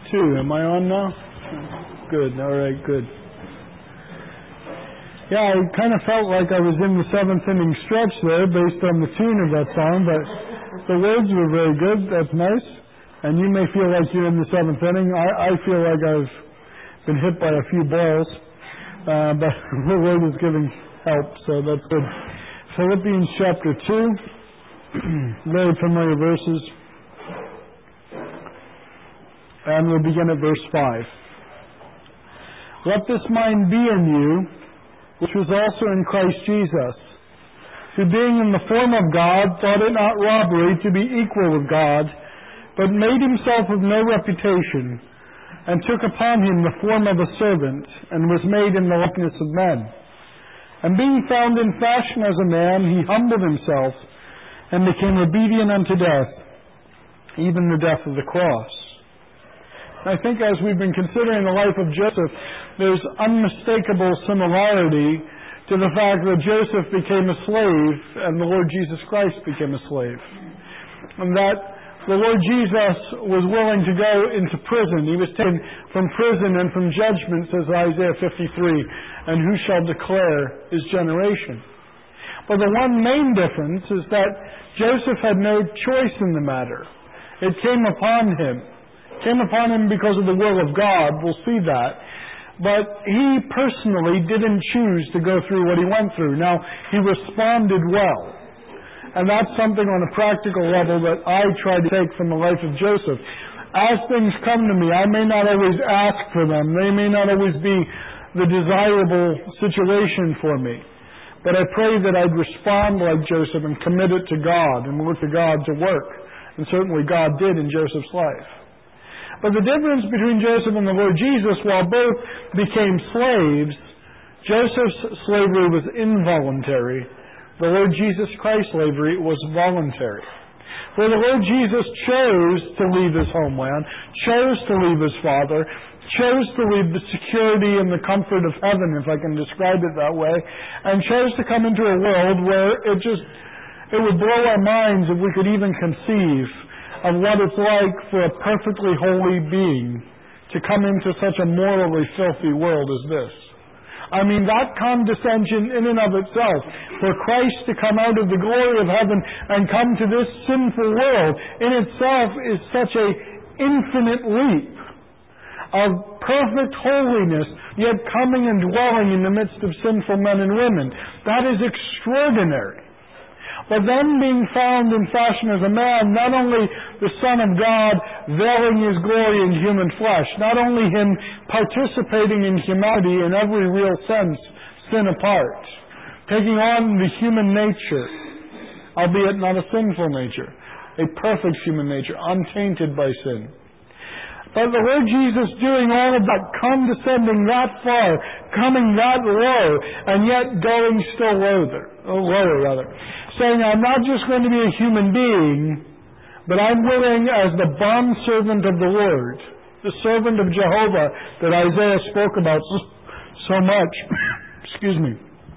2. Am I on now? Good. All right, good. Yeah, I kind of felt like I was in the 7th inning stretch there based on the tune of that song, but the words were very good. That's nice. And you may feel like you're in the 7th inning. I feel like I've been hit by a few balls, but the Lord is giving help, so that's good. Philippians chapter 2, very familiar verses. And we'll begin at verse 5. Let this mind be in you, which was also in Christ Jesus, who being in the form of God, thought it not robbery to be equal with God, but made himself of no reputation, and took upon him the form of a servant, and was made in the likeness of men. And being found in fashion as a man, he humbled himself, and became obedient unto death, even the death of the cross. I think as we've been considering the life of Joseph, there's unmistakable similarity to the fact that Joseph became a slave and the Lord Jesus Christ became a slave. And that the Lord Jesus was willing to go into prison. He was taken from prison and from judgment, says Isaiah 53, and who shall declare his generation? But the one main difference is that Joseph had no choice in the matter. It came upon him. Came upon him because of the will of God. We'll see that. But he personally didn't choose to go through what he went through. Now, he responded well. And that's something on a practical level that I try to take from the life of Joseph. As things come to me, I may not always ask for them. They may not always be the desirable situation for me. But I pray that I'd respond like Joseph and commit it to God and look to God to work. And certainly God did in Joseph's life. But the difference between Joseph and the Lord Jesus, while both became slaves, Joseph's slavery was involuntary. The Lord Jesus Christ's slavery was voluntary. For the Lord Jesus chose to leave his homeland, chose to leave his father, chose to leave the security and the comfort of heaven, if I can describe it that way, and chose to come into a world where it would blow our minds if we could even conceive of what it's like for a perfectly holy being to come into such a morally filthy world as this. I mean, that condescension in and of itself, for Christ to come out of the glory of heaven and come to this sinful world, in itself is such an infinite leap of perfect holiness, yet coming and dwelling in the midst of sinful men and women. That is extraordinary. But then being found in fashion as a man, not only the Son of God veiling his glory in human flesh, not only him participating in humanity in every real sense, sin apart, taking on the human nature, albeit not a sinful nature, a perfect human nature, untainted by sin. But the Lord Jesus doing all of that, condescending that far, coming that low, and yet going still lower, saying, I'm not just going to be a human being, but I'm willing as the bondservant of the Lord, the servant of Jehovah that Isaiah spoke about so much. Excuse me.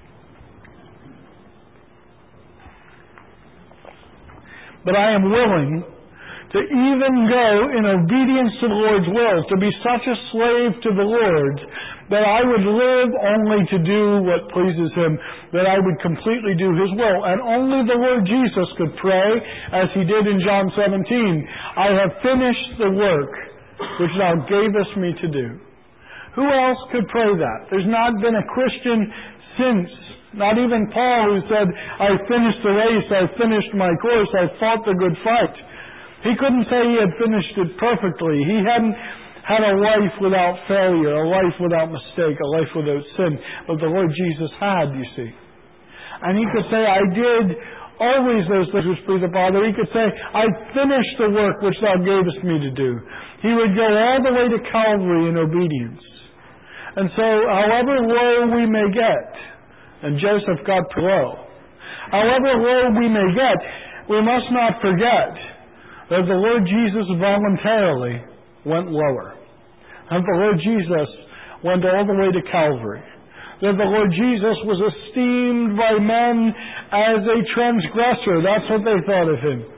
But I am willing to even go in obedience to the Lord's will, to be such a slave to the Lord, that I would live only to do what pleases Him, that I would completely do His will. And only the Lord Jesus could pray, as He did in John 17, I have finished the work which Thou gavest me to do. Who else could pray that? There's not been a Christian since, not even Paul, who said, I finished the race, I finished my course, I fought the good fight. He couldn't say he had finished it perfectly. He hadn't had a life without failure, a life without mistake, a life without sin. But the Lord Jesus had, you see. And he could say, I did always those things which please the Father. He could say, I finished the work which Thou gavest me to do. He would go all the way to Calvary in obedience. And so, however low we may get, and Joseph got low, however low we may get, we must not forget that the Lord Jesus voluntarily went lower. And the Lord Jesus went all the way to Calvary. That the Lord Jesus was esteemed by men as a transgressor. That's what they thought of Him.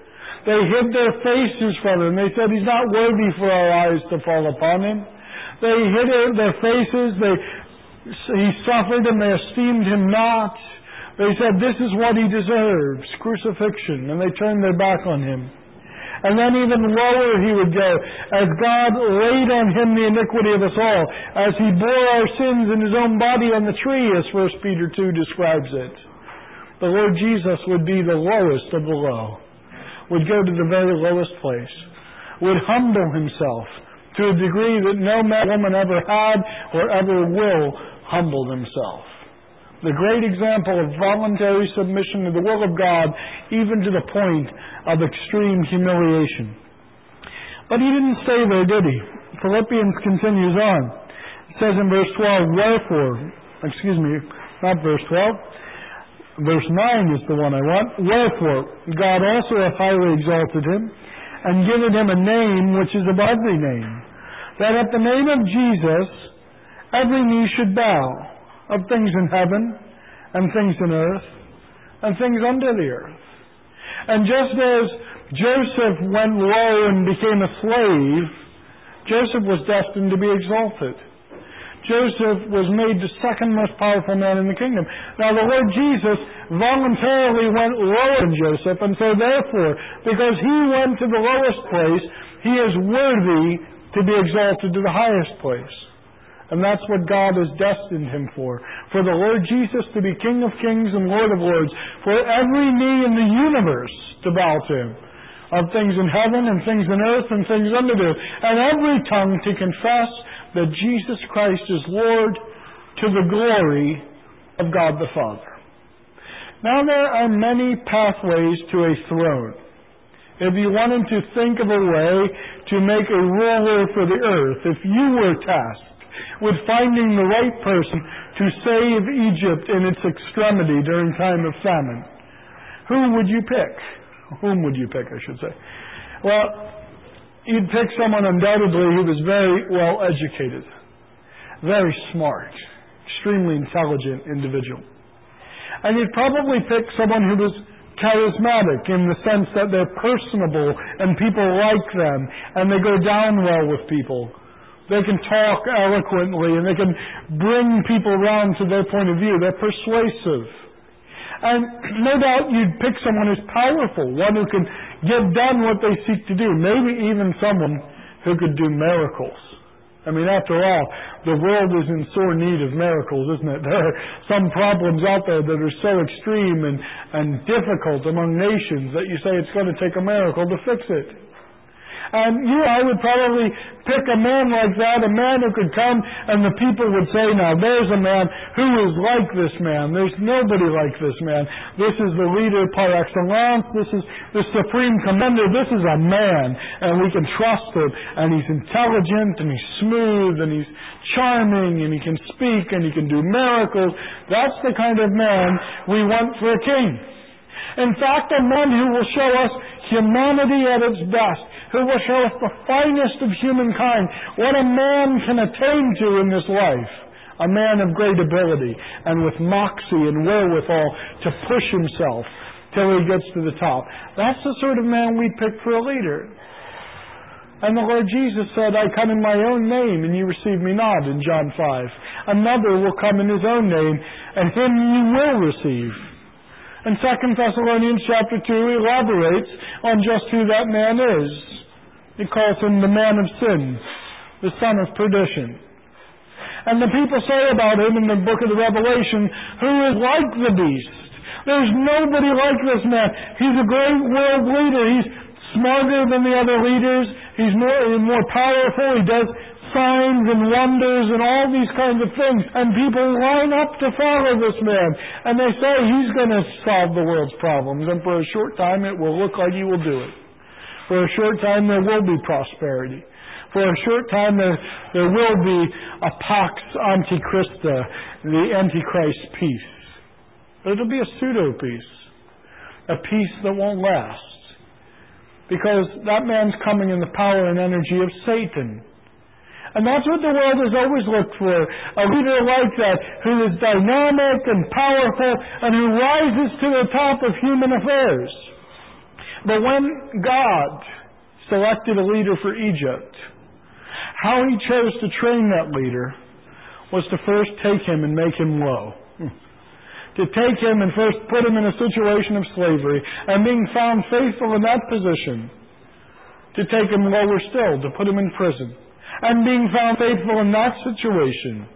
They hid their faces from him. They said, he's not worthy for our eyes to fall upon him. They hid their faces. He suffered and they esteemed him not. They said, this is what he deserves, crucifixion. And they turned their back on him. And then even lower he would go, as God laid on him the iniquity of us all, as he bore our sins in his own body on the tree, as 1 Peter 2 describes it. The Lord Jesus would be the lowest of the low, would go to the very lowest place, would humble himself to a degree that no man or woman ever had or ever will humble himself. The great example of voluntary submission to the will of God, even to the point of extreme humiliation. But he didn't stay there, did he? Philippians continues on. It says in verse 12, not verse 12. Verse 9 is the one I want. Wherefore, God also hath highly exalted him, and given him a name which is above every name, that at the name of Jesus every knee should bow, of things in heaven, and things in earth, and things under the earth. And just as Joseph went low and became a slave, Joseph was destined to be exalted. Joseph was made the second most powerful man in the kingdom. Now the Lord Jesus voluntarily went lower than Joseph, and so therefore, because he went to the lowest place, he is worthy to be exalted to the highest place. And that's what God has destined him for the Lord Jesus to be King of kings and Lord of lords, for every knee in the universe to bow to him, of things in heaven and things in earth and things under the earth, and every tongue to confess that Jesus Christ is Lord, to the glory of God the Father. Now there are many pathways to a throne. If you wanted to think of a way to make a ruler for the earth, if you were tasked with finding the right person to save Egypt in its extremity during time of famine, who would you pick? Whom would you pick, I should say? Well, you'd pick someone undoubtedly who was very well educated, very smart, extremely intelligent individual. And you'd probably pick someone who was charismatic in the sense that they're personable and people like them and they go down well with people. They can talk eloquently and they can bring people around to their point of view. They're persuasive. And no doubt you'd pick someone who's powerful, one who can get done what they seek to do, maybe even someone who could do miracles. I mean, after all, the world is in sore need of miracles, isn't it? There are some problems out there that are so extreme and difficult among nations that you say it's going to take a miracle to fix it. And I would probably pick a man like that, a man who could come and the people would say, now there's a man who is like this man. There's nobody like this man. This is the leader par excellence. This is the supreme commander. This is a man, and we can trust him. And he's intelligent, and he's smooth, and he's charming, and he can speak, and he can do miracles. That's the kind of man we want for a king. In fact, a man who will show us humanity at its best, who will show us the finest of humankind, what a man can attain to in this life. A man of great ability and with moxie and wherewithal to push himself till he gets to the top. That's the sort of man we pick for a leader. And the Lord Jesus said, I come in my own name and you receive me not, in John 5. Another will come in his own name and him you will receive. And 2 Thessalonians chapter 2 elaborates on just who that man is. He calls him the man of sin, the son of perdition. And the people say about him in the book of the Revelation, who is like the beast. There's nobody like this man. He's a great world leader. He's smarter than the other leaders. He's more powerful. He does signs and wonders and all these kinds of things. And people line up to follow this man. And they say he's going to solve the world's problems. And for a short time it will look like he will do it. For a short time there will be prosperity. For a short time there will be a Pax Antichrista, the Antichrist peace. But it'll be a pseudo-peace. A peace that won't last. Because that man's coming in the power and energy of Satan. And that's what the world has always looked for. A leader like that, who is dynamic and powerful and who rises to the top of human affairs. But when God selected a leader for Egypt, how he chose to train that leader was to first take him and make him low. To take him and first put him in a situation of slavery, and being found faithful in that position, to take him lower still, to put him in prison. And being found faithful in that situation,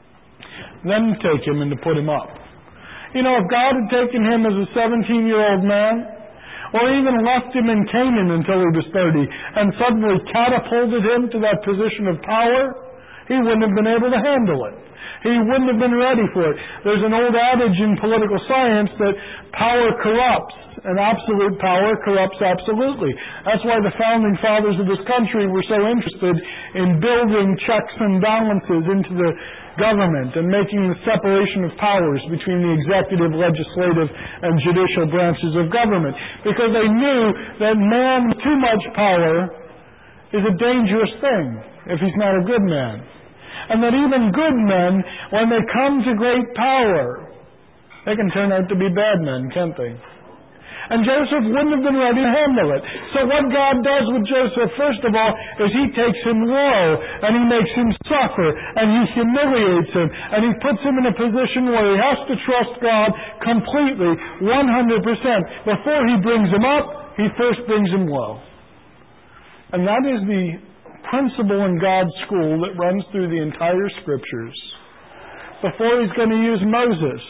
then take him and to put him up. You know, if God had taken him as a 17-year-old man, or even left him in Canaan until he was 30, and suddenly catapulted him to that position of power, he wouldn't have been able to handle it. He wouldn't have been ready for it. There's an old adage in political science that power corrupts, and absolute power corrupts absolutely. That's why the founding fathers of this country were so interested in building checks and balances into the government and making the separation of powers between the executive, legislative, and judicial branches of government. Because they knew that man with too much power is a dangerous thing if he's not a good man. And that even good men, when they come to great power, they can turn out to be bad men, can't they? And Joseph wouldn't have been ready to handle it. So what God does with Joseph, first of all, is he takes him low, and he makes him suffer, and he humiliates him, and he puts him in a position where he has to trust God completely, 100%. Before he brings him up, he first brings him low. And that is the principle in God's school that runs through the entire Scriptures. Before he's going to use Moses.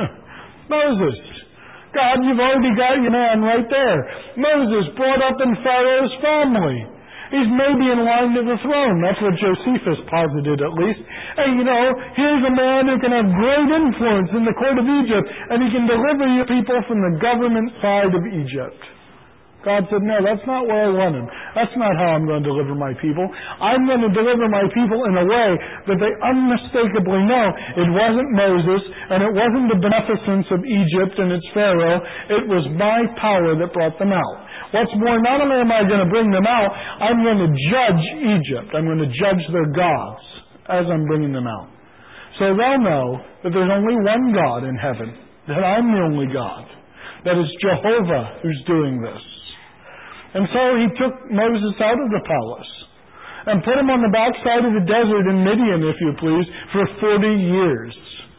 Moses. God, you've already got your man right there. Moses, brought up in Pharaoh's family. He's maybe in line to the throne. That's what Josephus posited, at least. Hey, you know, here's a man who can have great influence in the court of Egypt, and he can deliver your people from the government side of Egypt. God said, no, that's not where I want him. That's not how I'm going to deliver my people. I'm going to deliver my people in a way that they unmistakably know it wasn't Moses, and it wasn't the beneficence of Egypt and its Pharaoh. It was my power that brought them out. What's more, not only am I going to bring them out, I'm going to judge Egypt. I'm going to judge their gods as I'm bringing them out. So they'll know that there's only one God in heaven, that I'm the only God, that it's Jehovah who's doing this. And so he took Moses out of the palace and put him on the backside of the desert in Midian, if you please, for 40 years.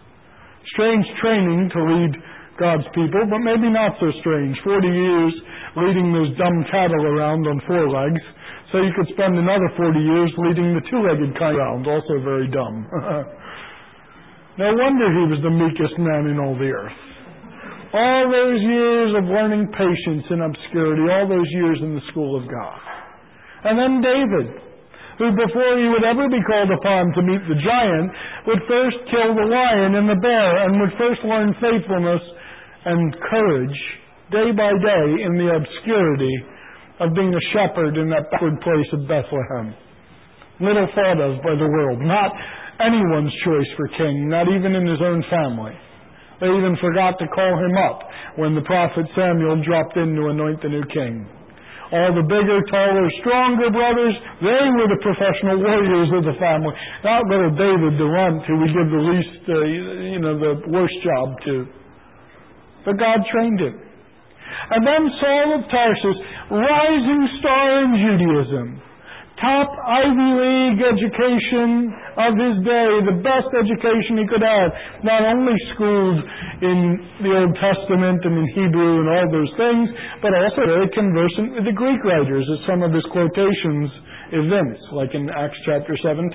Strange training to lead God's people, but maybe not so strange. 40 years leading those dumb cattle around on 4 legs, so you could spend another 40 years leading the 2-legged kind around, also very dumb. No wonder he was the meekest man in all the earth. All those years of learning patience in obscurity, all those years in the school of God. And then David, who before he would ever be called upon to meet the giant, would first kill the lion and the bear, and would first learn faithfulness and courage day by day in the obscurity of being a shepherd in that backward place of Bethlehem. Little thought of by the world, not anyone's choice for king, not even in his own family. They even forgot to call him up when the prophet Samuel dropped in to anoint the new king. All the bigger, taller, stronger brothers, they were the professional warriors of the family. Not little David the runt who we give the least, the worst job to. But God trained him. And then Saul of Tarsus, rising star in Judaism, top Ivy League education of his day, the best education he could have, not only schooled in the Old Testament and in Hebrew and all those things, but also very conversant with the Greek writers, as some of his quotations evince, like in Acts chapter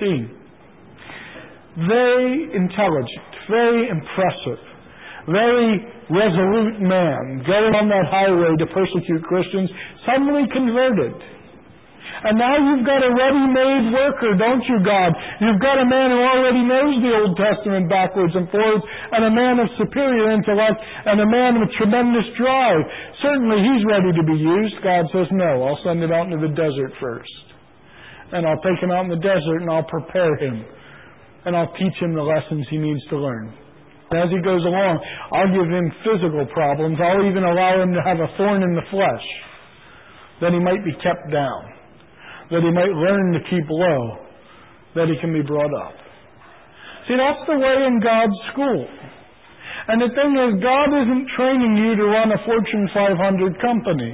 17. Very intelligent, very impressive, very resolute man, going on that highway to persecute Christians, suddenly converted. And now you've got a ready-made worker, don't you, God? You've got a man who already knows the Old Testament backwards and forwards, and a man of superior intellect, and a man with tremendous drive. Certainly he's ready to be used. God says, no, I'll send him out into the desert first. And I'll take him out in the desert, and I'll prepare him. And I'll teach him the lessons he needs to learn. And as he goes along, I'll give him physical problems. I'll even allow him to have a thorn in the flesh, that he might be kept down, that he might learn to keep low, that he can be brought up. See, that's the way in God's school. And the thing is, God isn't training you to run a Fortune 500 company.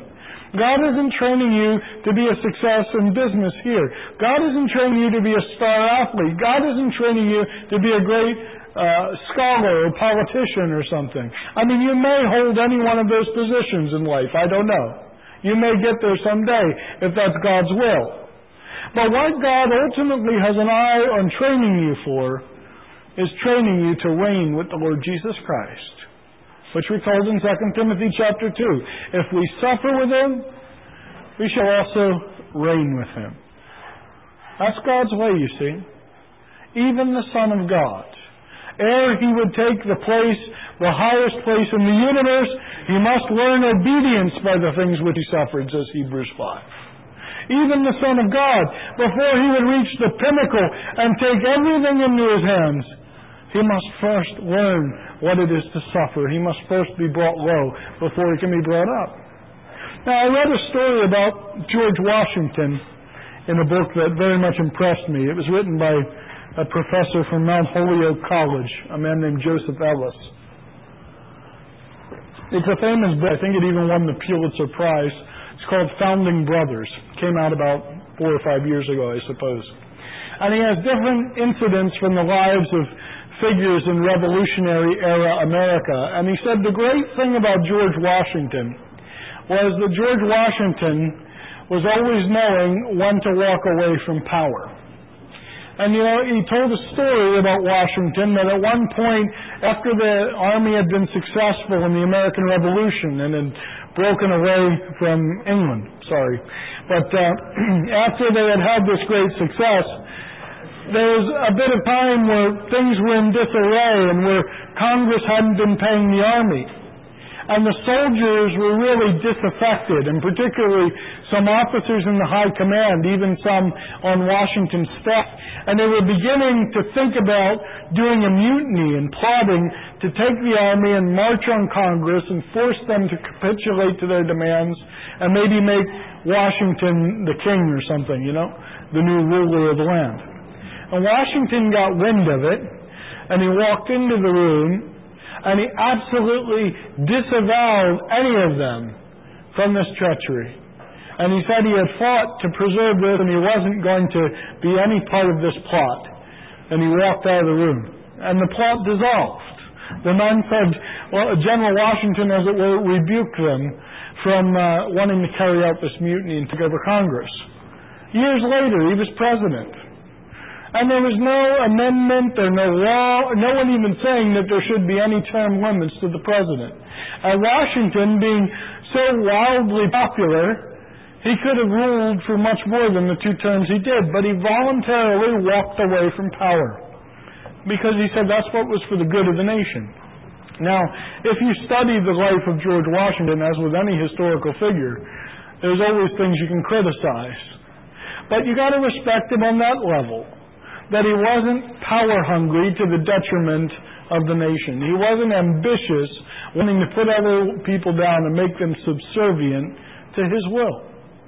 God isn't training you to be a success in business here. God isn't training you to be a star athlete. God isn't training you to be a great scholar or politician or something. I mean, you may hold any one of those positions in life. I don't know. You may get there someday if that's God's will. But what God ultimately has an eye on training you for is training you to reign with the Lord Jesus Christ, which we told in 2 Timothy chapter 2. If we suffer with Him, we shall also reign with Him. That's God's way, you see. Even the Son of God, ere He would take the place, the highest place in the universe, He must learn obedience by the things which He suffered, says Hebrews 5. Even the Son of God, before He would reach the pinnacle and take everything into His hands, He must first learn what it is to suffer. He must first be brought low before He can be brought up. Now, I read a story about George Washington in a book that very much impressed me. It was written by a professor from Mount Holyoke College, a man named Joseph Ellis. It's a famous book. I think it even won the Pulitzer Prize. It's called Founding Brothers. Came out about 4 or 5 years ago, I suppose. And he has different incidents from the lives of figures in Revolutionary era America. And he said the great thing about George Washington was that George Washington was always knowing when to walk away from power. And he told a story about Washington that at one point, after the army had been successful in the American Revolution and had broken away from England, but after they had this great success, there was a bit of time where things were in disarray and where Congress hadn't been paying the army. And the soldiers were really disaffected, and particularly some officers in the high command, even some on Washington's staff. And they were beginning to think about doing a mutiny and plotting to take the army and march on Congress and force them to capitulate to their demands and maybe make Washington the king or something, the new ruler of the land. And Washington got wind of it, and he walked into the room, and he absolutely disavowed any of them from this treachery. And he said he had fought to preserve this, and he wasn't going to be any part of this plot. And he walked out of the room. And the plot dissolved. The men said, General Washington, as it were, rebuked them from wanting to carry out this mutiny and take over Congress. Years later, he was president. And there was no amendment or no law, no one even saying that there should be any term limits to the president. And Washington, being so wildly popular, he could have ruled for much more than the 2 terms he did, but he voluntarily walked away from power because he said that's what was for the good of the nation. Now, if you study the life of George Washington, as with any historical figure, there's always things you can criticize. But you got to respect him on that level, that he wasn't power hungry to the detriment of the nation. He wasn't ambitious, wanting to put other people down and make them subservient to his will.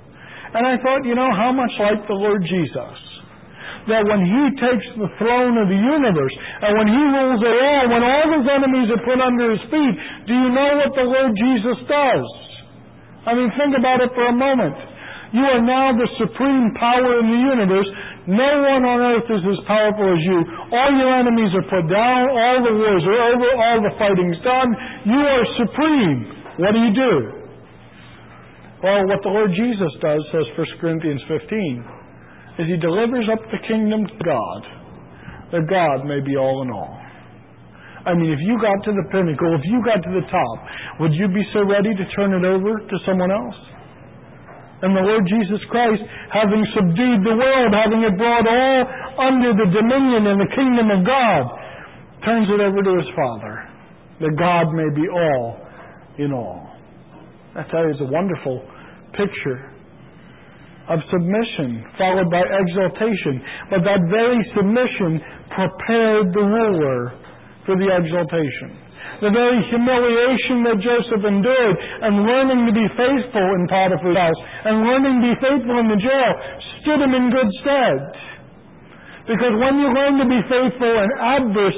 And I thought, how much like the Lord Jesus, that when He takes the throne of the universe, and when He rules it all, when all His enemies are put under His feet, do you know what the Lord Jesus does? I mean, think about it for a moment. You are now the supreme power in the universe. No one on earth is as powerful as you. All your enemies are put down. All the wars are over. All the fighting's done. You are supreme. What do? Well, what the Lord Jesus does, says 1 Corinthians 15, is He delivers up the kingdom to God, that God may be all in all. I mean, if you got to the pinnacle, if you got to the top, would you be so ready to turn it over to someone else? And the Lord Jesus Christ, having subdued the world, having it brought all under the dominion and the kingdom of God, turns it over to His Father, that God may be all in all. I tell you, it's a wonderful picture of submission followed by exaltation. But that very submission prepared the ruler for the exaltation. The very humiliation that Joseph endured and learning to be faithful in Potiphar's house and learning to be faithful in the jail stood him in good stead. Because when you learn to be faithful in adverse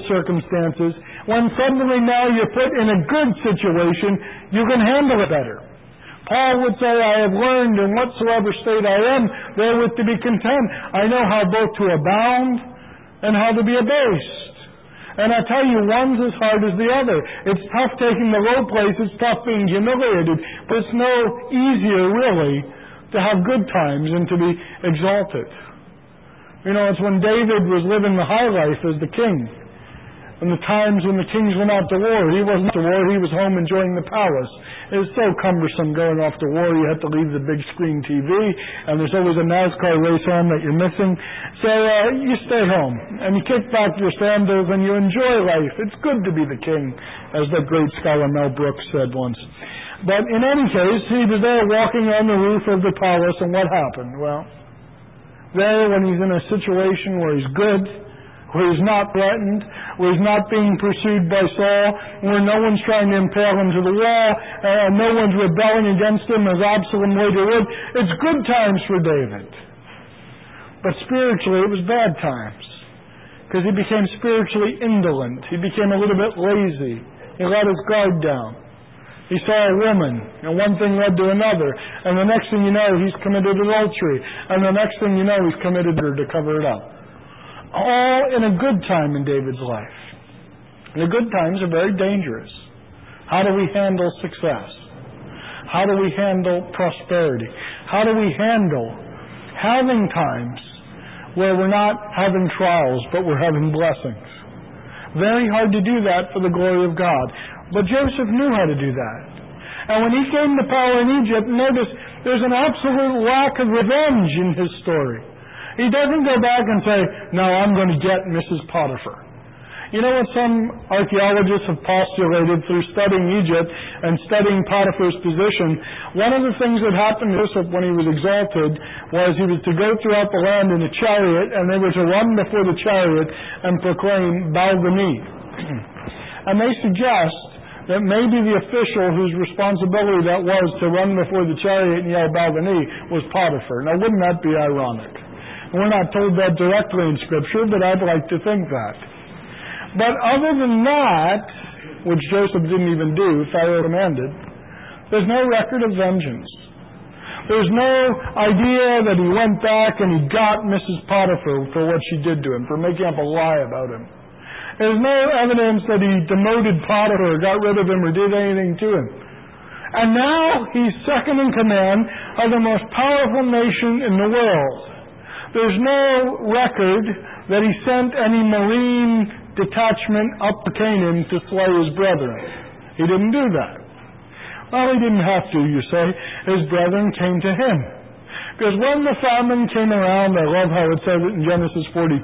circumstances, when suddenly now you're put in a good situation, you can handle it better. Paul would say, I have learned in whatsoever state I am, therewith to be content. I know how both to abound and how to be abased. And I tell you, one's as hard as the other. It's tough taking the low place, it's tough being humiliated, but it's no easier, really, to have good times and to be exalted. You know, it's when David was living the high life as the king. And the times when the kings went out to war, he wasn't to war, he was home enjoying the palace. It was so cumbersome going off to war, you had to leave the big screen TV, and there's always a NASCAR race on that you're missing. So you stay home, and you kick back your sandals, and you enjoy life. It's good to be the king, as the great scholar Mel Brooks said once. But in any case, he was there walking on the roof of the palace, and what happened? Well, there when he's in a situation where he's good, where he's not threatened, where he's not being pursued by Saul, where no one's trying to impale him to the wall, and no one's rebelling against him as Absalom later would. It's good times for David. But spiritually, it was bad times, because he became spiritually indolent. He became a little bit lazy. He let his guard down. He saw a woman, and one thing led to another, and the next thing you know, he's committed adultery, and the next thing you know, he's committed murder to cover it up. All in a good time in David's life. And the good times are very dangerous. How do we handle success? How do we handle prosperity? How do we handle having times where we're not having trials, but we're having blessings? Very hard to do that for the glory of God. But Joseph knew how to do that. And when he came to power in Egypt, notice there's an absolute lack of revenge in his story. He doesn't go back and say, no, I'm going to get Mrs. Potiphar. You know what some archaeologists have postulated through studying Egypt and studying Potiphar's position? One of the things that happened to Joseph when he was exalted was he was to go throughout the land in a chariot, and they were to run before the chariot and proclaim Bow the knee. And they suggest that maybe the official whose responsibility that was to run before the chariot and yell Bow the knee was Potiphar. Now, wouldn't that be ironic? We're not told that directly in Scripture, but I'd like to think that. But other than that, which Joseph didn't even do, Pharaoh commanded, there's no record of vengeance. There's no idea that he went back and he got Mrs. Potiphar for what she did to him, for making up a lie about him. There's no evidence that he demoted Potiphar, or got rid of him, or did anything to him. And now he's second in command of the most powerful nation in the world. There's no record that he sent any marine detachment up to Canaan to slay his brethren. He didn't do that. Well, he didn't have to, you say. His brethren came to him. Because when the famine came around, I love how it says it in Genesis 42,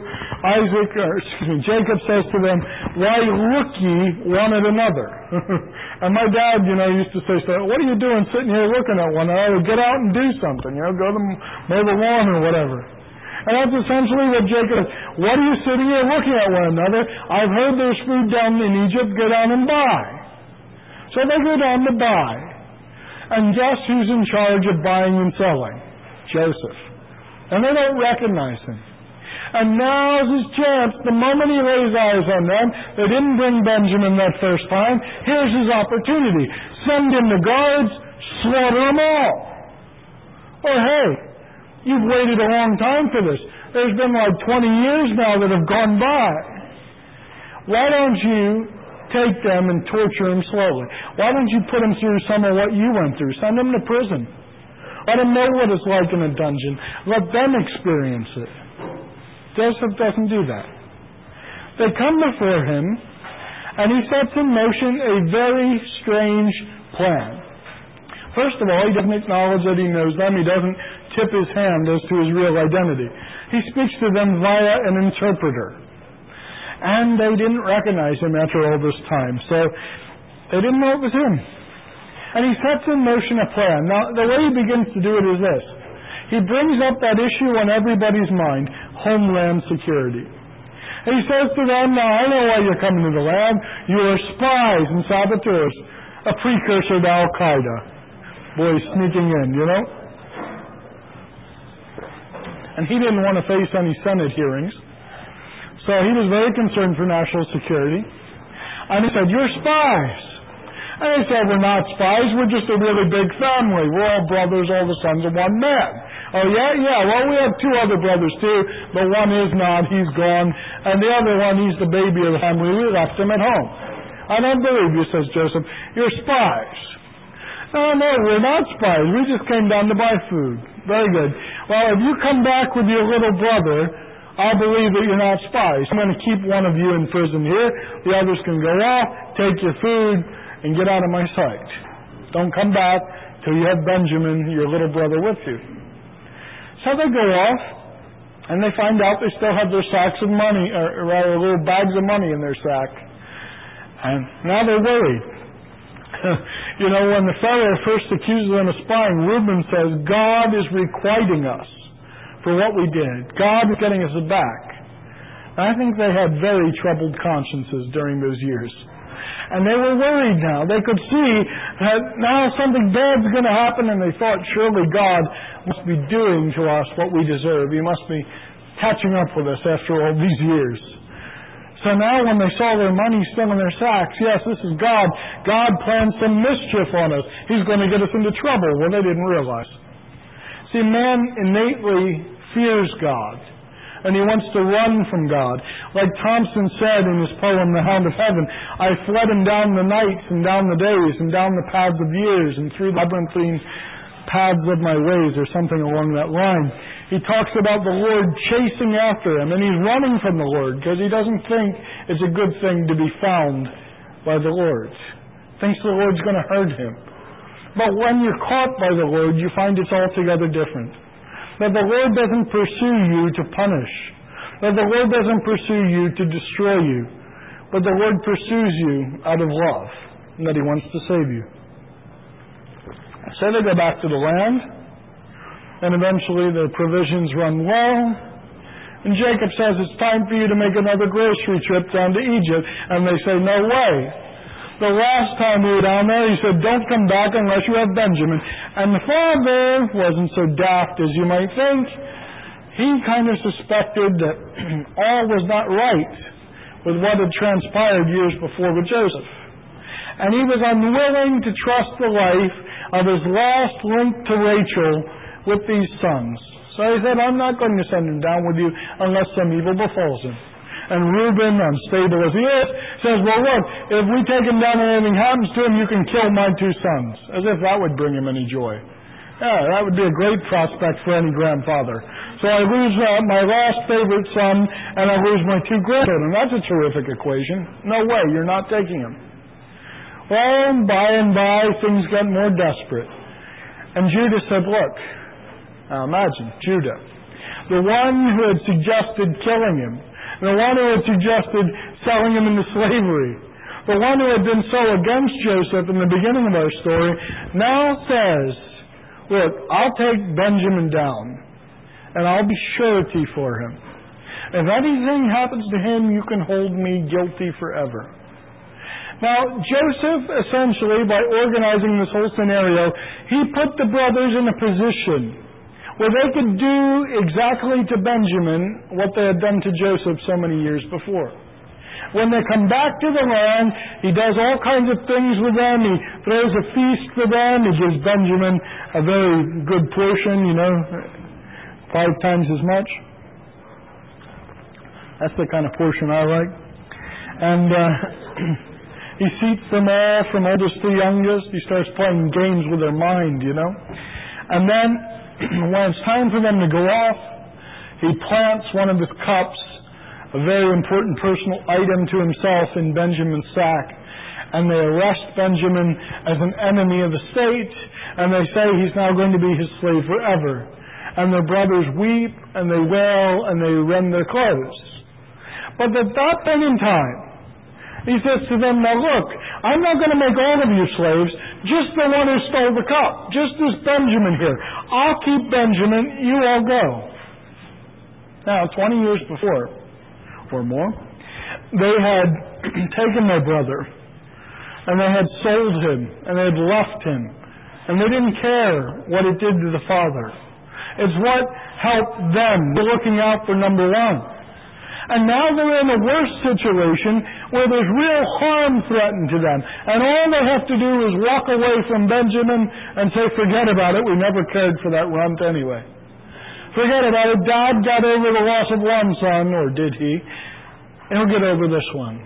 Jacob says to them, why look ye one at another? And my dad, used to say, what are you doing sitting here looking at one another? Get out and do something, go to mow the lawn or whatever. And that's essentially what Jacob said. What are you sitting here looking at one another? I've heard there's food down in Egypt, go down and buy. So they go down to buy. And guess who's in charge of buying and selling? Joseph. And they don't recognize him. And now's his chance. The moment he lays eyes on them, they didn't bring Benjamin that first time. Here's his opportunity. Send in the guards, slaughter them all. Or hey, you've waited a long time for this. There's been like 20 years now that have gone by. Why don't you take them and torture them slowly? Why don't you put them through some of what you went through? Send them to prison. Let them know what it's like in a dungeon. Let them experience it. Joseph doesn't do that. They come before him, and he sets in motion a very strange plan. First of all, he doesn't acknowledge that he knows them. He doesn't tip his hand as to his real identity. He speaks to them via an interpreter. And they didn't recognize him after all this time. So they didn't know it was him. And he sets in motion a plan. Now, the way he begins to do it is this. He brings up that issue on everybody's mind, homeland security. And he says to them, now I know why you're coming to the land. You are spies and saboteurs, a precursor to Al-Qaeda. Boy, sneaking in, And he didn't want to face any Senate hearings. So he was very concerned for national security. And he said, you're spies. And they said, we're not spies, we're just a really big family. We're all brothers, all the sons of one man. Oh, yeah? Yeah, well, we have two other brothers, too, but one is not, he's gone. And the other one, he's the baby of the family. We left him at home. I don't believe you, says Joseph. You're spies. No, we're not spies. We just came down to buy food. Very good. Well, if you come back with your little brother, I'll believe that you're not spies. I'm going to keep one of you in prison here. The others can go off, take your food, and get out of my sight. Don't come back till you have Benjamin, your little brother, with you. So they go off, and they find out they still have their sacks of money, or rather little bags of money in their sack. And now they're worried. You know, when the Pharaoh first accuses them of spying, Reuben says, God is requiting us for what we did. God is getting us back. And I think they had very troubled consciences during those years. And they were worried now. They could see that now something bad's going to happen, and they thought, surely God must be doing to us what we deserve. He must be catching up with us after all these years. So now when they saw their money still in their sacks, yes, this is God. God planned some mischief on us. He's going to get us into trouble. Well, they didn't realize. See, man innately fears God, and he wants to run from God. Like Thompson said in his poem, The Hound of Heaven, I fled him down the nights and down the days and down the paths of years and through the labyrinthine paths of my ways, or something along that line. He talks about the Lord chasing after him, and he's running from the Lord because he doesn't think it's a good thing to be found by the Lord. Thinks the Lord's going to hurt him. But when you're caught by the Lord, you find it's altogether different. That the Lord doesn't pursue you to punish. That the Lord doesn't pursue you to destroy you. But the Lord pursues you out of love, and that he wants to save you. So they go back to the land. And eventually the provisions run low. And Jacob says, it's time for you to make another grocery trip down to Egypt. And they say, no way. The last time we were down there, he said, don't come back unless you have Benjamin. And the father wasn't so daft as you might think. He kind of suspected that all was not right with what had transpired years before with Joseph. And he was unwilling to trust the life of his last link to Rachel with these sons. So he said, I'm not going to send him down with you unless some evil befalls him. And Reuben, unstable as he is, says, well, look, if we take him down and anything happens to him, you can kill my two sons. As if that would bring him any joy. Yeah, that would be a great prospect for any grandfather. So I lose my last favorite son, and I lose my two grandchildren. That's a terrific equation. No way, you're not taking him. Well, by and by, things got more desperate. And Judah said, look, now imagine, Judah, the one who had suggested killing him, the one who had suggested selling him into slavery, the one who had been so against Joseph in the beginning of our story, now says, look, I'll take Benjamin down, and I'll be surety for him. If anything happens to him, you can hold me guilty forever. Now, Joseph, essentially, by organizing this whole scenario, he put the brothers in a position where they could do exactly to Benjamin what they had done to Joseph so many years before. When they come back to the land, he does all kinds of things with them. He throws a feast for them. He gives Benjamin a very good portion, 5 times as much. That's the kind of portion I like. And he seats them all from oldest to youngest. He starts playing games with their mind, And then when it's time for them to go off, he plants one of his cups, a very important personal item to himself, in Benjamin's sack. And they arrest Benjamin as an enemy of the state, and they say he's now going to be his slave forever. And their brothers weep, and they wail, and they rend their clothes. But at that point in time, he says to them, now look, I'm not going to make all of you slaves, just the one who stole the cup, just this Benjamin here. I'll keep Benjamin, you all go. Now, 20 years before, or more, they had taken their brother, and they had sold him, and they had left him, and they didn't care what it did to the father. It's what helped them. They're looking out for number one. And now they're in a worse situation where there's real harm threatened to them. And all they have to do is walk away from Benjamin and say, forget about it, we never cared for that runt anyway. Forget about it, Dad got over the loss of one son, or did he? He'll get over this one.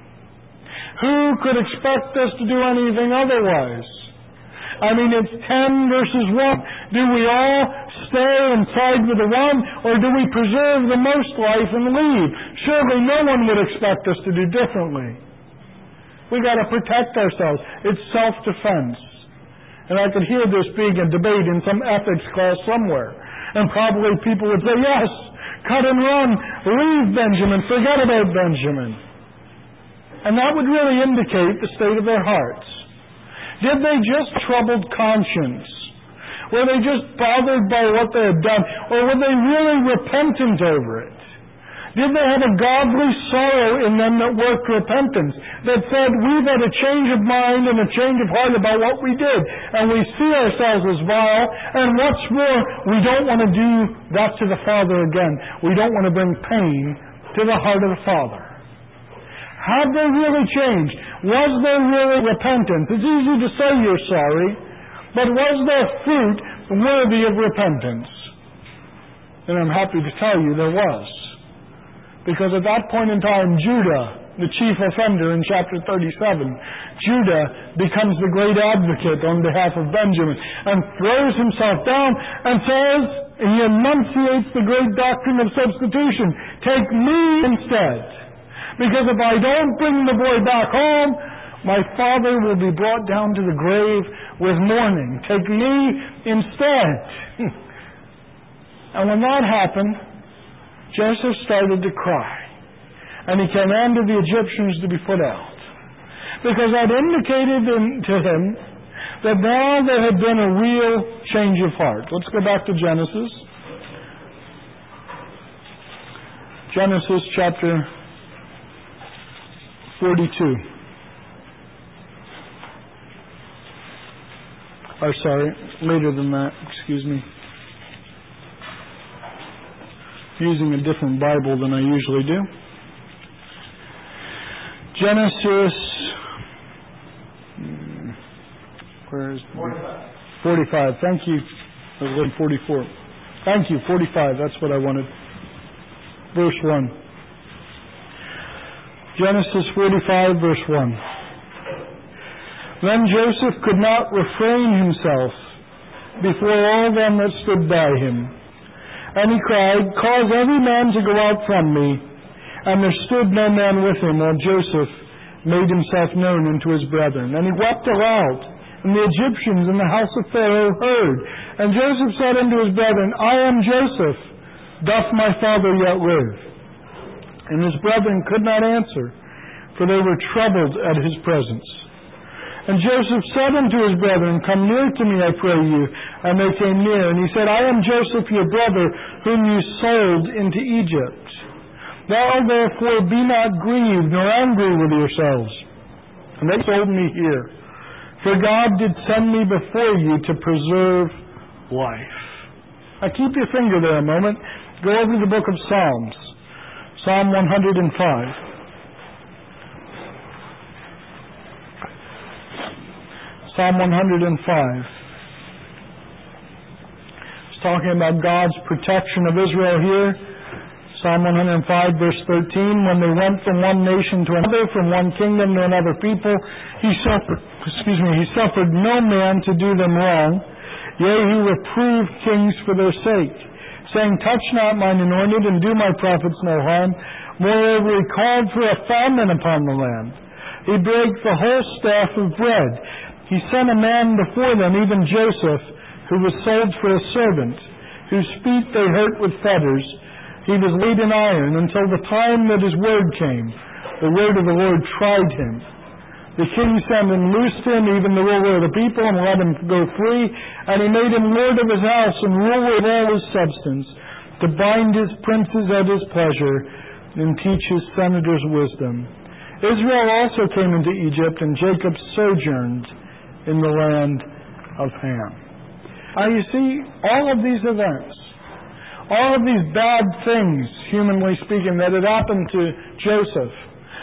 Who could expect us to do anything otherwise? I mean, it's 10 versus 1. Do we all stay and side with the one, or do we preserve the most life and leave? Surely no one would expect us to do differently. We got to protect ourselves. It's self-defense. And I could hear this being a debate in some ethics class somewhere. And probably people would say, yes, cut and run, leave Benjamin, forget about Benjamin. And that would really indicate the state of their hearts. Did they just troubled conscience? Were they just bothered by what they had done? Or were they really repentant over it? Did they have a godly sorrow in them that worked repentance? That said, we've had a change of mind and a change of heart about what we did. And we see ourselves as vile. And what's more, we don't want to do that to the Father again. We don't want to bring pain to the heart of the Father. Have they really changed? Was there really repentance? It's easy to say you're sorry, but was there fruit worthy of repentance? And I'm happy to tell you there was. Because at that point in time, Judah, the chief offender in chapter 37, Judah becomes the great advocate on behalf of Benjamin and throws himself down and says, he enunciates the great doctrine of substitution. Take me instead. Because if I don't bring the boy back home, my father will be brought down to the grave with mourning. Take me instead. And when that happened, Joseph started to cry. And he commanded the Egyptians to be put out. Because that indicated to him that now there had been a real change of heart. Let's go back to Genesis. Genesis chapter 42. Or sorry, later than that, excuse me. Using a different Bible than I usually do. Genesis, where is 45. Thank you. I was looking 44. Thank you, 45. That's what I wanted. Verse 1. Genesis 45, verse 1. Then Joseph could not refrain himself before all them that stood by him. And he cried, cause every man to go out from me. And there stood no man with him, while Joseph made himself known unto his brethren. And he wept aloud, and the Egyptians in the house of Pharaoh heard. And Joseph said unto his brethren, I am Joseph. Doth my father yet live? And his brethren could not answer, for they were troubled at his presence. And Joseph said unto his brethren, come near to me, I pray you. And they came near. And he said, I am Joseph your brother, whom you sold into Egypt. Now therefore be not grieved, nor angry with yourselves. And they sold me here. For God did send me before you to preserve life. Now keep your finger there a moment. Go over the book of Psalms. Psalm 105. Psalm 105. It's talking about God's protection of Israel here. Psalm 105, verse 13. When they went from one nation to another, from one kingdom to another people, he suffered no man to do them wrong. Yea, he reproved kings for their sake, saying, touch not mine anointed, and do my prophets no harm. Moreover, he called for a famine upon the land. He brake the whole staff of bread. He sent a man before them, even Joseph, who was sold for a servant, whose feet they hurt with fetters. He was laid in iron until the time that his word came. The word of the Lord tried him. The king sent and loosed him, even the ruler of the people, and let him go free. And he made him lord of his house and ruler of all his substance, to bind his princes at his pleasure and teach his senators wisdom. Israel also came into Egypt, and Jacob sojourned in the land of Ham. Now you see, all of these events, all of these bad things, humanly speaking, that had happened to Joseph,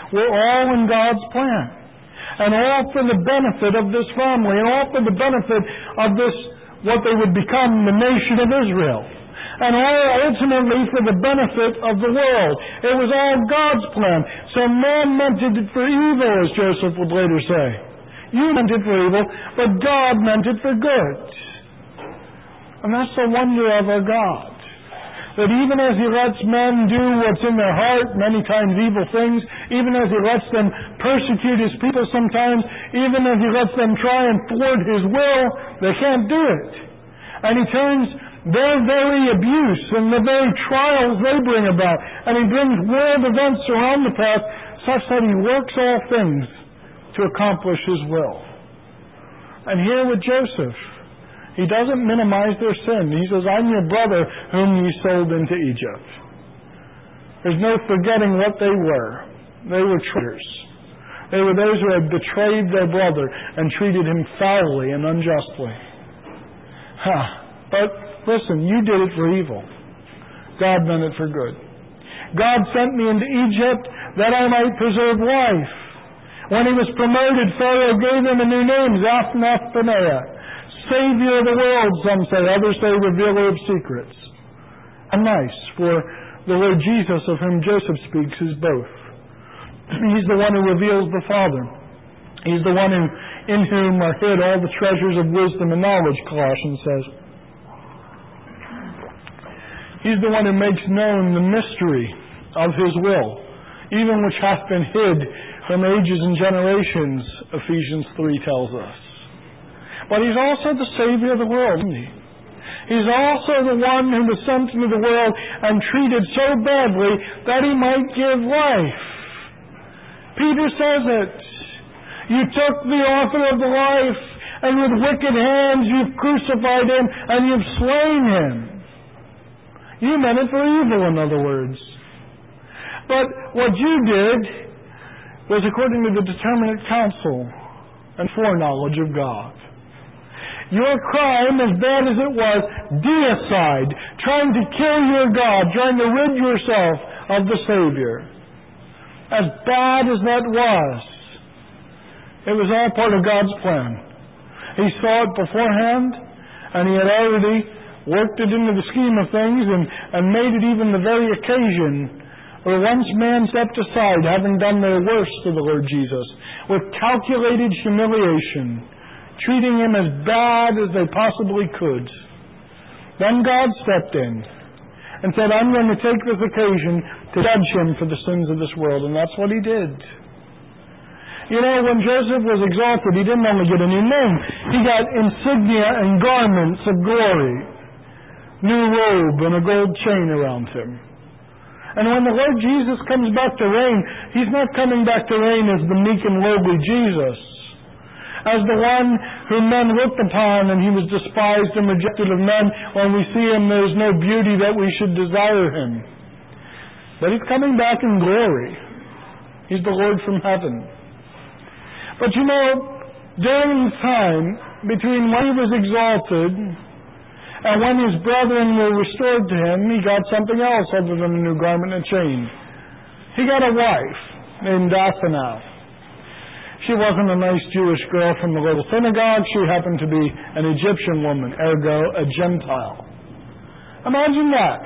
were all in God's plan. And all for the benefit of this family, and all for the benefit of this, what they would become, the nation of Israel. And all ultimately for the benefit of the world. It was all God's plan. So man meant it for evil, as Joseph would later say. You meant it for evil, but God meant it for good. And that's the wonder of our God. That even as He lets men do what's in their heart, many times evil things, even as He lets them persecute His people sometimes, even as He lets them try and thwart His will, they can't do it. And He turns their very abuse and the very trials they bring about, and He brings world events around the path such that He works all things to accomplish His will. And here with Joseph, He doesn't minimize their sin. He says, I'm your brother whom you sold into Egypt. There's no forgetting what they were. They were traitors. They were those who had betrayed their brother and treated him foully and unjustly. But listen, you did it for evil. God meant it for good. God sent me into Egypt that I might preserve life. When he was promoted, Pharaoh gave him a new name, Zaphnath-Paneah. Savior of the world, some say. Others say revealer of secrets. And nice, for the Lord Jesus, of whom Joseph speaks, is both. He's the one who reveals the Father. He's the one in whom are hid all the treasures of wisdom and knowledge, Colossians says. He's the one who makes known the mystery of His will, even which hath been hid from ages and generations, Ephesians 3 tells us. But He's also the Savior of the world, isn't He? He's also the one who was sent into the world and treated so badly that He might give life. Peter says it. You took the author of the life, and with wicked hands you've crucified Him, and you've slain Him. You meant it for evil, in other words. But what you did was according to the determinate counsel and foreknowledge of God. Your crime, as bad as it was, deicide, trying to kill your God, trying to rid yourself of the Savior. As bad as that was, it was all part of God's plan. He saw it beforehand, and He had already worked it into the scheme of things and made it even the very occasion where once man stepped aside, having done their worst to the Lord Jesus, with calculated humiliation, treating Him as bad as they possibly could. Then God stepped in and said, I'm going to take this occasion to judge Him for the sins of this world. And that's what He did. You know, when Joseph was exalted, he didn't only get a new name. He got insignia and garments of glory. New robe and a gold chain around him. And when the Lord Jesus comes back to reign, He's not coming back to reign as the meek and lowly Jesus, as the one whom men looked upon and He was despised and rejected of men. When we see Him, there's no beauty that we should desire Him. But He's coming back in glory. He's the Lord from heaven. But you know, during the time between when He was exalted and when His brethren were restored to Him, He got something else other than a new garment and a chain. He got a wife named Asenath. She wasn't a nice Jewish girl from the little synagogue. She happened to be an Egyptian woman, ergo a Gentile. Imagine that.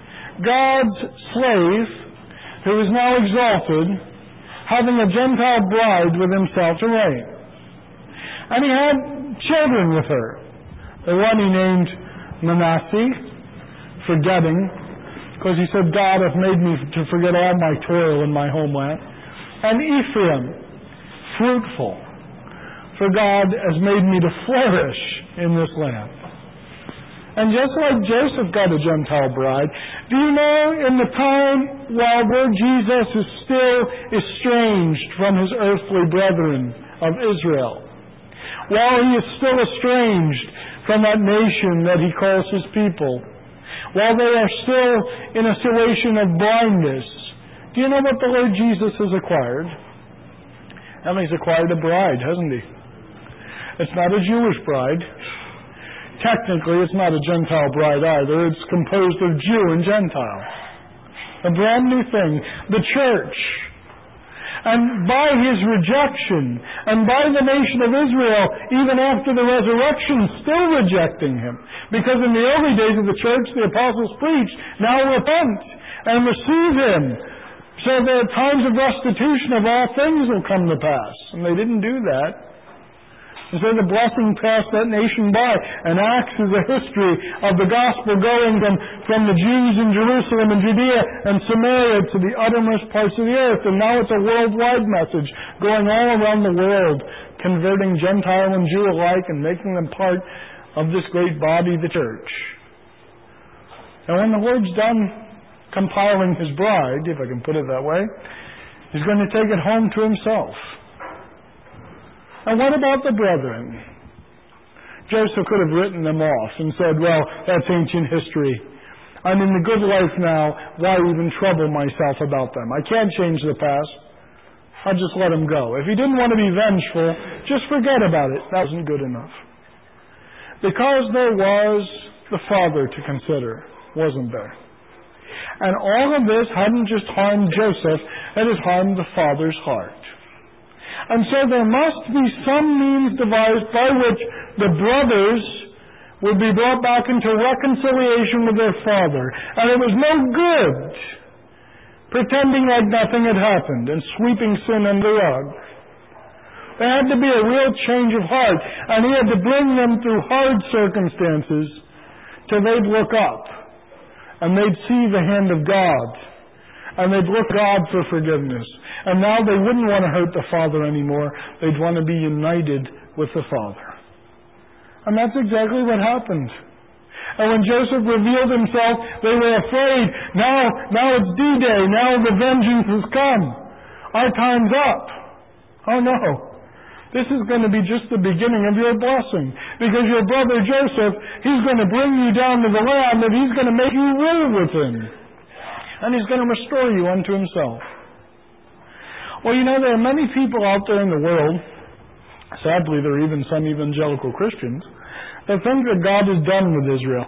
God's slave, who is now exalted, having a Gentile bride with Himself to reign. And He had children with her. The one He named Manasseh, forgetting, because He said, God hath made me to forget all my toil in my homeland. And Ephraim, fruitful, for God has made me to flourish in this land. And just like Joseph got a Gentile bride, do you know in the time while Lord Jesus is still estranged from His earthly brethren of Israel, while He is still estranged from that nation that He calls His people, while they are still in a situation of blindness, do you know what the Lord Jesus has acquired? And He's acquired a bride, hasn't He? It's not a Jewish bride. Technically, it's not a Gentile bride either. It's composed of Jew and Gentile. A brand new thing. The church. And by his rejection, and by the nation of Israel, even after the resurrection, still rejecting him. Because in the early days of the church, the apostles preached, now repent and receive him, so that times of restitution of all things will come to pass. And they didn't do that. And so the blessing passed that nation by. And Acts is a history of the gospel going from the Jews in Jerusalem and Judea and Samaria to the uttermost parts of the earth. And now it's a worldwide message going all around the world, converting Gentile and Jew alike and making them part of this great body, the church. And when the Lord's done compiling his bride, if I can put it that way, he's going to take it home to himself. And what about the brethren? Joseph could have written them off and said, well, that's ancient history. I'm in the good life now. Why even trouble myself about them? I can't change the past. I'll just let them go. If he didn't want to be vengeful, just forget about it. That wasn't good enough. Because there was the father to consider, wasn't there? And all of this hadn't just harmed Joseph, it has harmed the father's heart. And so there must be some means devised by which the brothers would be brought back into reconciliation with their father. And it was no good pretending like nothing had happened and sweeping sin under the rug. There had to be a real change of heart, and he had to bring them through hard circumstances till they'd look up and they'd see the hand of God and they'd look God for forgiveness. And now they wouldn't want to hurt the Father anymore. They'd want to be united with the Father. And that's exactly what happened. And when Joseph revealed himself, they were afraid. Now it's D-Day. Now the vengeance has come. Our time's up. Oh no. This is going to be just the beginning of your blessing. Because your brother Joseph, he's going to bring you down to the land and he's going to make you rule with him. And he's going to restore you unto himself. Well, you know, there are many people out there in the world, sadly there are even some evangelical Christians, that think that God is done with Israel.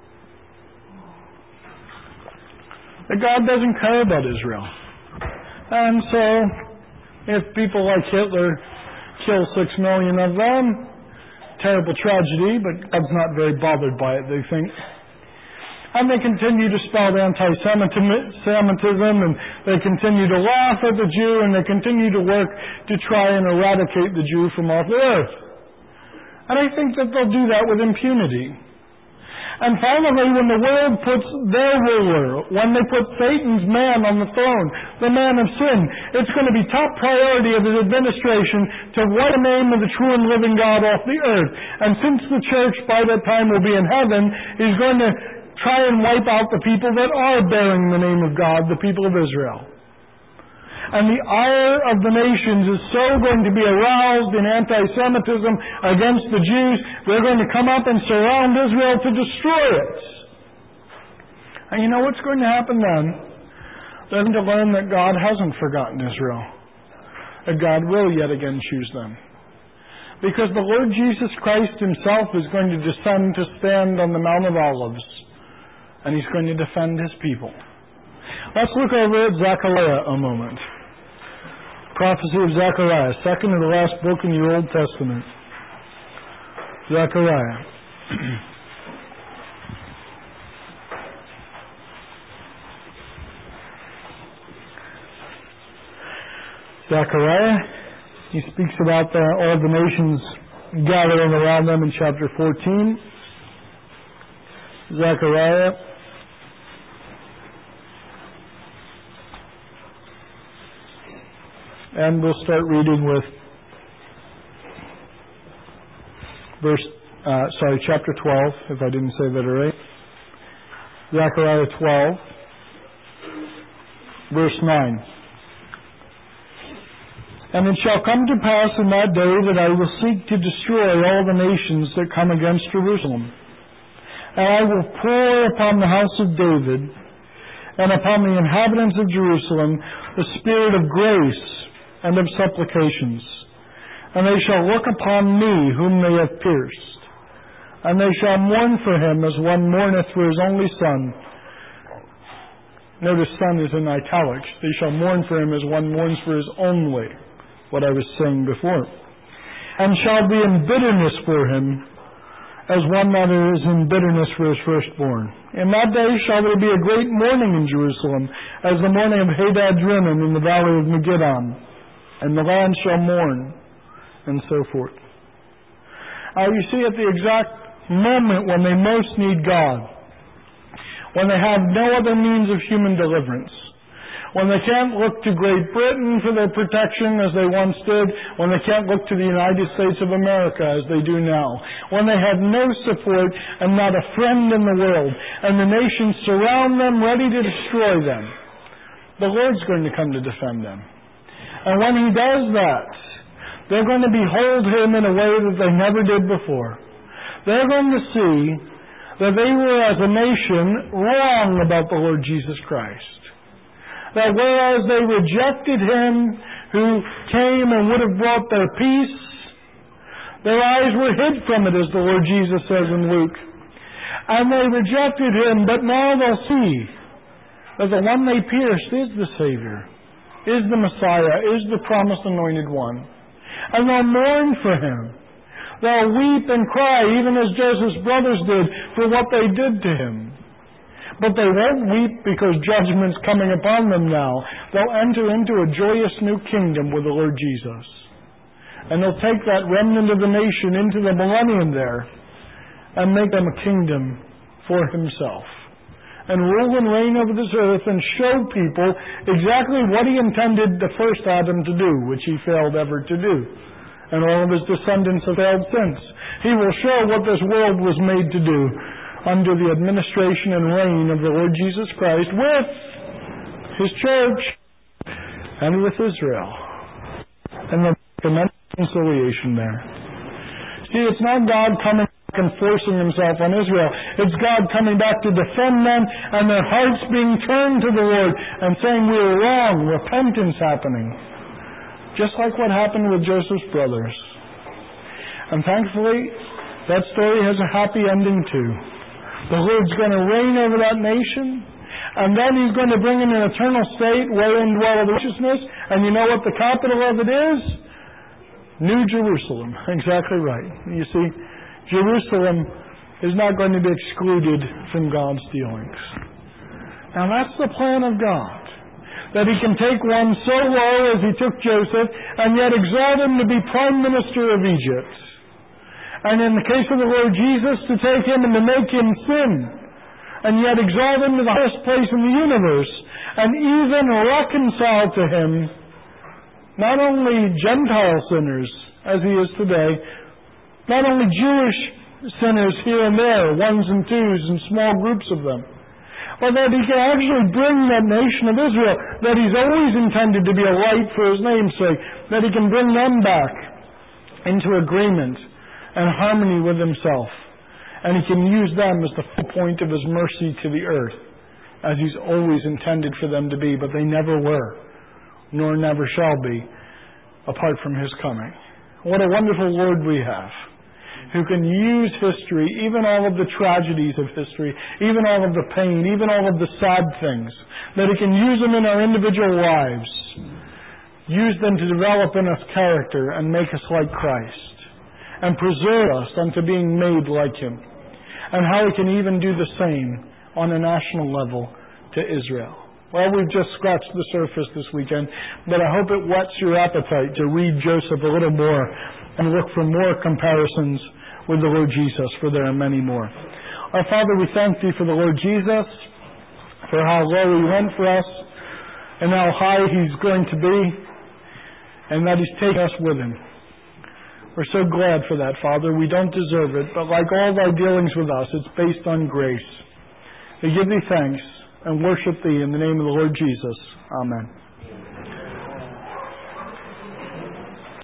That God doesn't care about Israel. And so, if people like Hitler kill 6 million of them, terrible tragedy, but God's not very bothered by it, they think. And they continue to spout anti-Semitism, and they continue to laugh at the Jew, and they continue to work to try and eradicate the Jew from off the earth. And I think that they'll do that with impunity. And finally, when the world puts their ruler, when they put Satan's man on the throne, the man of sin, it's going to be top priority of his administration to wipe the name of the true and living God off the earth. And since the church by that time will be in heaven, he's going to try and wipe out the people that are bearing the name of God, the people of Israel. And the ire of the nations is so going to be aroused in anti-Semitism against the Jews, they're going to come up and surround Israel to destroy it. And you know what's going to happen then? They're going to learn that God hasn't forgotten Israel. That God will yet again choose them. Because the Lord Jesus Christ himself is going to descend to stand on the Mount of Olives. And he's going to defend his people. Let's look over at Zechariah a moment. Prophecy of Zechariah, second to the last book in the Old Testament. Zechariah. Zechariah, he speaks about all the nations gathering around them in chapter 14. Zechariah. And we'll start reading with chapter 12, if I didn't say that already. Zechariah 12, verse 9. And it shall come to pass in that day that I will seek to destroy all the nations that come against Jerusalem. And I will pour upon the house of David and upon the inhabitants of Jerusalem the spirit of grace and of supplications. And they shall look upon me whom they have pierced. And they shall mourn for him as one mourneth for his only son, Notice son is in italics. They shall mourn for him as one mourns for his only, what I was saying before. And shall be in bitterness for him, as one that is in bitterness for his firstborn. In that day shall there be a great mourning in Jerusalem, as the mourning of Hadad-rimmon in the valley of Megiddon, and the land shall mourn, and so forth. You see, at the exact moment when they most need God, when they have no other means of human deliverance, when they can't look to Great Britain for their protection as they once did, when they can't look to the United States of America as they do now, when they have no support and not a friend in the world, and the nations surround them ready to destroy them, the Lord's going to come to defend them. And when He does that, they're going to behold Him in a way that they never did before. They're going to see that they were, as a nation, wrong about the Lord Jesus Christ. That whereas they rejected Him who came and would have brought their peace, their eyes were hid from it, as the Lord Jesus says in Luke. And they rejected Him, but now they'll see that the one they pierced is the Savior, is the Messiah, is the promised anointed one. And they'll mourn for Him. They'll weep and cry, even as Joseph's brothers did, for what they did to him. But they won't weep because judgment's coming upon them now. They'll enter into a joyous new kingdom with the Lord Jesus. And they'll take that remnant of the nation into the millennium there and make them a kingdom for Himself. And rule and reign over this earth and show people exactly what He intended the first Adam to do, which he failed ever to do. And all of his descendants have failed since. He will show what this world was made to do under the administration and reign of the Lord Jesus Christ with His church and with Israel. And the reconciliation there. See, it's not God coming back and forcing Himself on Israel. It's God coming back to defend them and their hearts being turned to the Lord and saying we were wrong, repentance happening. Just like what happened with Joseph's brothers. And thankfully, that story has a happy ending too. The Lord's going to reign over that nation, and then He's going to bring in an eternal state wherein dwell righteousness. And you know what the capital of it is? New Jerusalem. Exactly right. You see, Jerusalem is not going to be excluded from God's dealings. Now that's the plan of God. That He can take one so low as He took Joseph and yet exalt him to be prime minister of Egypt. And in the case of the Lord Jesus, to take Him and to make Him sin and yet exalt Him to the highest place in the universe and even reconcile to Him not only Gentile sinners as He is today, not only Jewish sinners here and there, ones and twos and small groups of them, but that He can actually bring that nation of Israel, that He's always intended to be a light for His name's sake, that He can bring them back into agreement and harmony with Himself. And He can use them as the full point of His mercy to the earth, as He's always intended for them to be, but they never were, nor never shall be, apart from His coming. What a wonderful Lord we have, who can use history, even all of the tragedies of history, even all of the pain, even all of the sad things, that He can use them in our individual lives, use them to develop in us character and make us like Christ, and preserve us unto being made like Him, and how He can even do the same on a national level to Israel. Well, we've just scratched the surface this weekend, but I hope it whets your appetite to read Joseph a little more and look for more comparisons with the Lord Jesus, for there are many more. Our Father, we thank Thee for the Lord Jesus, for how low He went for us, and how high He's going to be, and that He's taken us with Him. We're so glad for that, Father. We don't deserve it, but like all Thy dealings with us, it's based on grace. We give Thee thanks and worship Thee in the name of the Lord Jesus. Amen.